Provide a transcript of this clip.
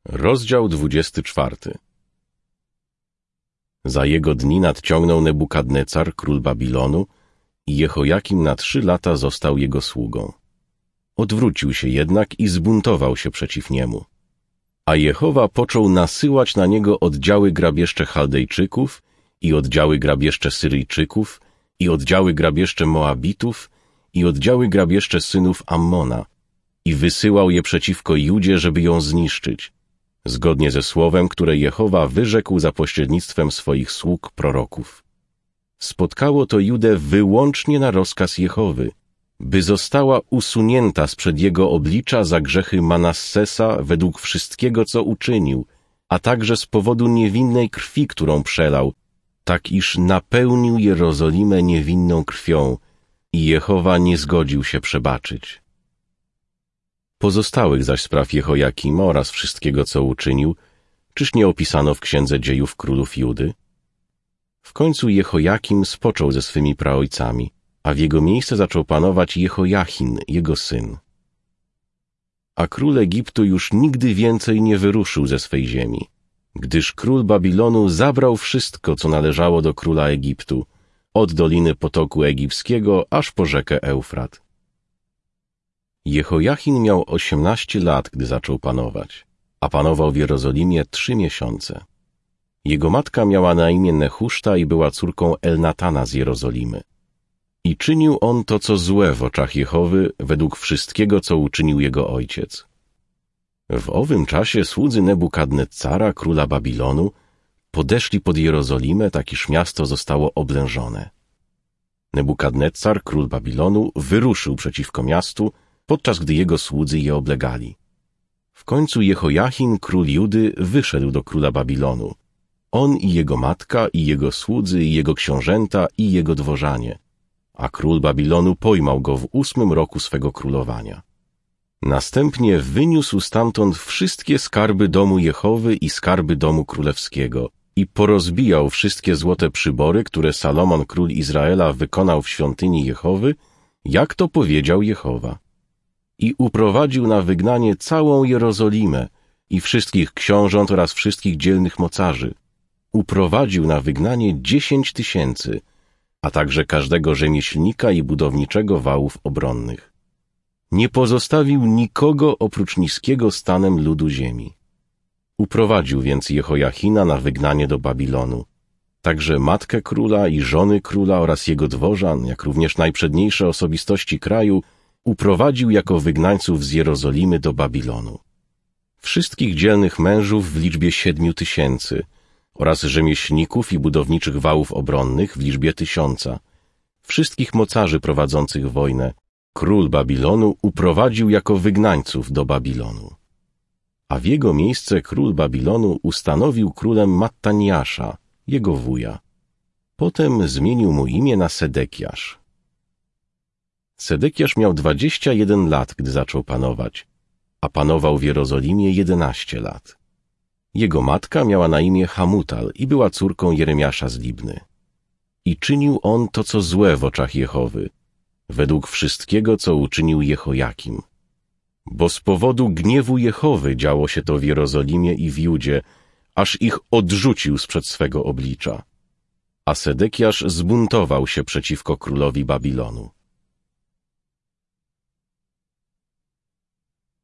Rozdział 24. Za jego dni nadciągnął Nebukadnecar, król Babilonu, i Jehojakim na 3 lata został jego sługą. Odwrócił się jednak i zbuntował się przeciw niemu. A Jehowa począł nasyłać na niego oddziały grabieżcze Chaldejczyków i oddziały grabieżcze Syryjczyków i oddziały grabieżcze Moabitów i oddziały grabieżcze synów Ammona i wysyłał je przeciwko Judzie, żeby ją zniszczyć, zgodnie ze słowem, które Jehowa wyrzekł za pośrednictwem swoich sług proroków. Spotkało to Judę wyłącznie na rozkaz Jehowy, by została usunięta sprzed jego oblicza za grzechy Manassesa według wszystkiego, co uczynił, a także z powodu niewinnej krwi, którą przelał, tak iż napełnił Jerozolimę niewinną krwią i Jehowa nie zgodził się przebaczyć. Pozostałych zaś spraw Jehojakima oraz wszystkiego, co uczynił, czyż nie opisano w Księdze Dziejów Królów Judy? W końcu Jehojakim spoczął ze swymi praojcami, a w jego miejsce zaczął panować Jehojachin, jego syn. A król Egiptu już nigdy więcej nie wyruszył ze swej ziemi, gdyż król Babilonu zabrał wszystko, co należało do króla Egiptu, od doliny Potoku Egipskiego aż po rzekę Eufrat. Jehojachin miał 18 lat, gdy zaczął panować, a panował w Jerozolimie 3 miesiące. Jego matka miała na imię Nehuszta i była córką Elnatana z Jerozolimy. I czynił on to, co złe w oczach Jehowy, według wszystkiego, co uczynił jego ojciec. W owym czasie słudzy Nebukadneccara, króla Babilonu, podeszli pod Jerozolimę, tak iż miasto zostało oblężone. Nebukadnecar, król Babilonu, wyruszył przeciwko miastu, podczas gdy jego słudzy je oblegali. W końcu Jehojachin, król Judy, wyszedł do króla Babilonu. On i jego matka, i jego słudzy, i jego książęta, i jego dworzanie. A król Babilonu pojmał go w 8 roku swego królowania. Następnie wyniósł stamtąd wszystkie skarby domu Jehowy i skarby domu królewskiego i porozbijał wszystkie złote przybory, które Salomon, król Izraela, wykonał w świątyni Jehowy, jak to powiedział Jehowa. I uprowadził na wygnanie całą Jerozolimę i wszystkich książąt oraz wszystkich dzielnych mocarzy. Uprowadził na wygnanie 10 000, a także każdego rzemieślnika i budowniczego wałów obronnych. Nie pozostawił nikogo oprócz niskiego stanem ludu ziemi. Uprowadził więc Jehojachina na wygnanie do Babilonu. Także matkę króla i żony króla oraz jego dworzan, jak również najprzedniejsze osobistości kraju, uprowadził jako wygnańców z Jerozolimy do Babilonu. Wszystkich dzielnych mężów w liczbie 7 000 oraz rzemieślników i budowniczych wałów obronnych w liczbie 1000. Wszystkich mocarzy prowadzących wojnę król Babilonu uprowadził jako wygnańców do Babilonu. A w jego miejsce król Babilonu ustanowił królem Mattaniasza, jego wuja. Potem zmienił mu imię na Sedekiasz. Sedekiasz miał 21 lat, gdy zaczął panować, a panował w Jerozolimie 11 lat. Jego matka miała na imię Hamutal i była córką Jeremiasza z Libny. I czynił on to, co złe w oczach Jehowy, według wszystkiego, co uczynił Jehojakim. Bo z powodu gniewu Jehowy działo się to w Jerozolimie i w Judzie, aż ich odrzucił sprzed swego oblicza. A Sedekiasz zbuntował się przeciwko królowi Babilonu.